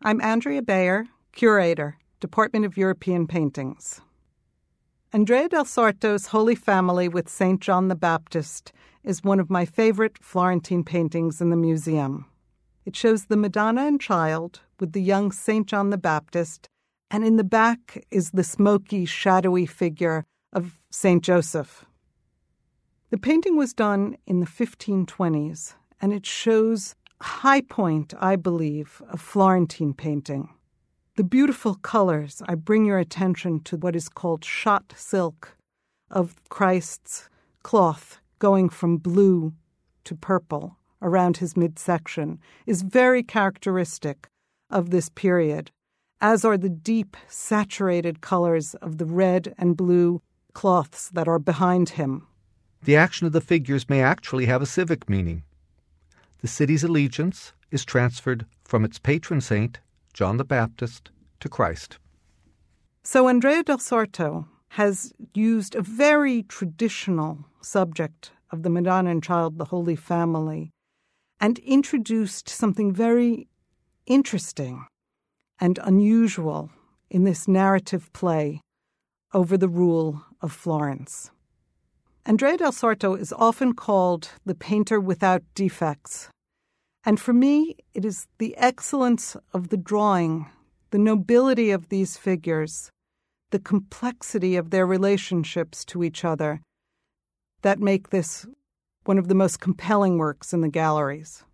I'm Andrea Bayer, Curator, Department of European Paintings. Andrea del Sarto's Holy Family with St. John the Baptist is one of my favorite Florentine paintings in the museum. It shows the Madonna and Child with the young St. John the Baptist, and in the back is the smoky, shadowy figure of St. Joseph. The painting was done in the 1520s, and it shows a high point, I believe, of Florentine painting. The beautiful colors, I bring your attention to what is called shot silk of Christ's cloth going from blue to purple around his midsection, is very characteristic of this period, as are the deep, saturated colors of the red and blue cloths that are behind him. The action of the figures may actually have a civic meaning. The city's allegiance is transferred from its patron saint, John the Baptist, to Christ. So Andrea del Sarto has used a very traditional subject of the Madonna and Child, the Holy Family, and introduced something very interesting and unusual in this narrative play over the rule of Florence. Andrea del Sarto is often called the painter without defects. And for me, it is the excellence of the drawing, the nobility of these figures, the complexity of their relationships to each other that make this one of the most compelling works in the galleries.